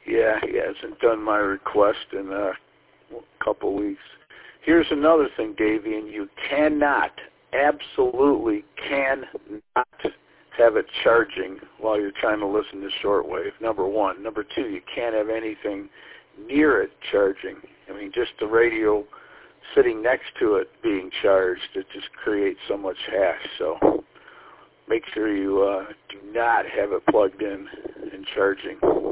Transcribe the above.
Yeah, he hasn't done my request in a couple weeks. Here's another thing, Davian. You cannot, absolutely cannot have it charging while you're trying to listen to shortwave, number one. Number two, you can't have anything near it charging. I mean, just the radio sitting next to it being charged, it just creates so much hash. So make sure you do not have it plugged in and charging.